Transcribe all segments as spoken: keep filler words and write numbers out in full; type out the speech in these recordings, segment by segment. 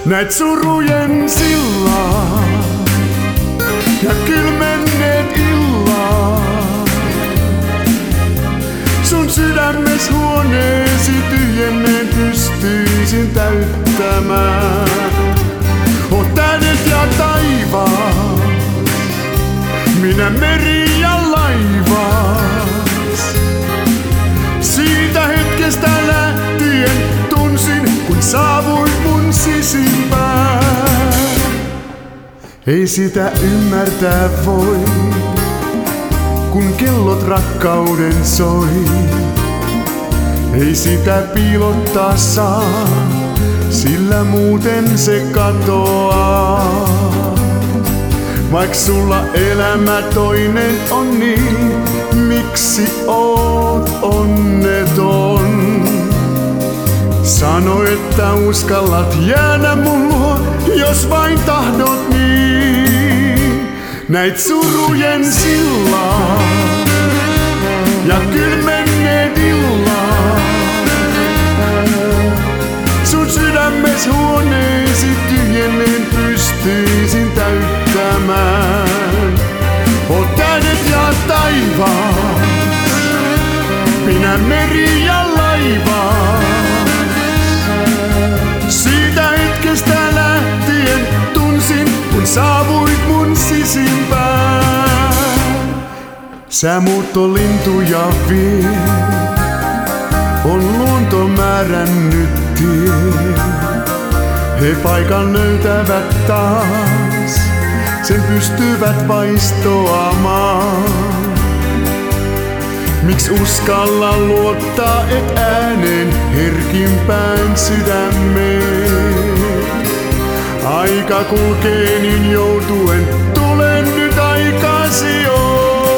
Näet surujen sillaa ja kylmenneet illaa. Sun sydämes huoneesi tyhjenneen pystyisin täyttämään. Oot tähdet ja taivaas, minä meri ja laivas. Siitä hetkestä lähtien tunsin, kun saavuit mun sisimpään. Ei sitä ymmärtää voi, kun kellot rakkauden soi. Ei sitä piilottaa saa, sillä muuten se katoaa. Vaik sulla elämä toinen on niin, miksi oot onneton? Sano, että uskallat jäädä mun luo, jos vain tahdot niin. Näit surujen sillaa ja kylmenneet illaa. Sun sydämes huoneesi tyhjenneen pystyisin täyttämään. Oot tähdet ja taivaas, minä meri ja laivas. Siitä hetkestä lähtien tunsin, kun saavuit mun sisimpään. Sä muuttolintuja vie, on luonto määrännyt tie. He paikan löytävät taas, sen pystyvät vaistoamaan. Miks uskalla luottaa et ääneen herkimpään sydämeen? Aika kulkee niin joutuen, tulen nyt aikasi on.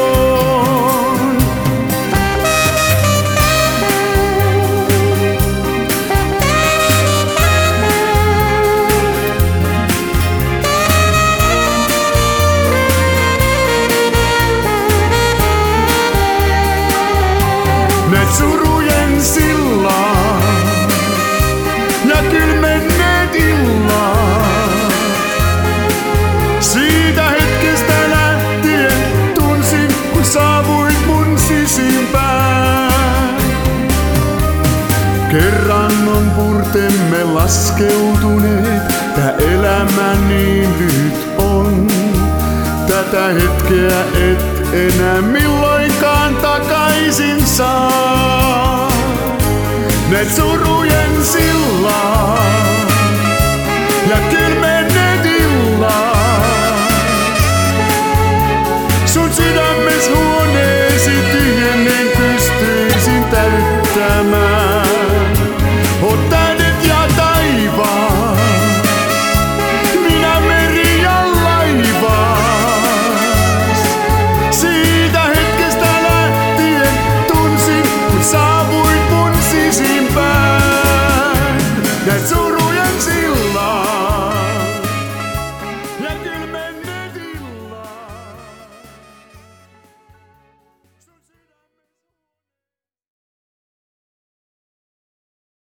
Näet surujen sillaa ja kylmenneet illaa. Siitä hetkestä lähtien tunsin, kun saavuit mun sisimpään. Kerran on purtemme laskeutuneet, tää elämä niin lyhyt on. Tätä hetkeä et enää milloinkaan takaisin saa. Näet surujen sillaa ja kylmenneet